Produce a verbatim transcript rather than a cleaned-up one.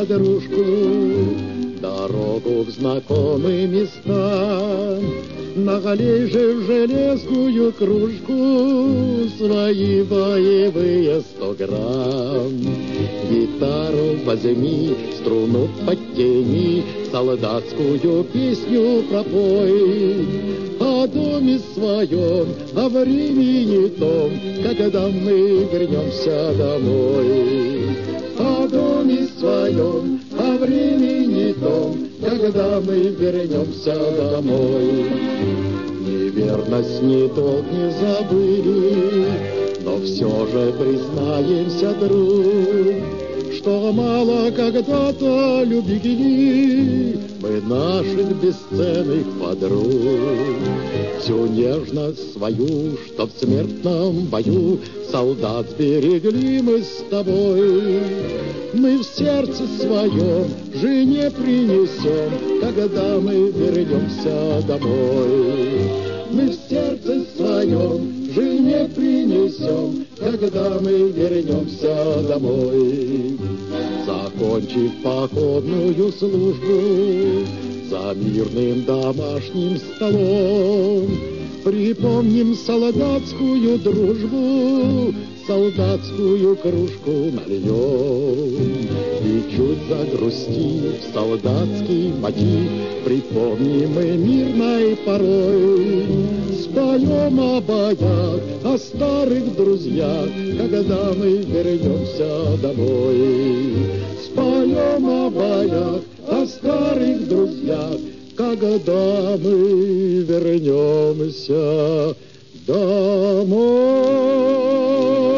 подружку, дорогу в знакомые места. Наголей же в железную кружку свои боевые сто грамм. Гитару возьми, струну подтяни, солдатскую песню пропой. О доме своем, о времени том, когда мы вернемся домой. О доме своем, о времени том, когда мы вернемся домой. Неверность ни долг не забыли, но все же признаемся, друг, что мало когда-то любили мы наших бесценных подруг. Всю нежность свою, что в смертном бою солдат сберегли мы с тобой, мы в сердце своем жене принесем, когда мы вернемся домой. Мы в сердце своем жене принесем, когда мы вернемся домой. Закончив походную службу, за мирным домашним столом припомним солдатскую дружбу, солдатскую кружку нальем. И чуть загрустив солдатский мотив, припомним мы мирной порой. Споем о боях, о старых друзьях, когда мы вернемся домой. Споем о боях, о старых друзьях, когда мы вернемся домой.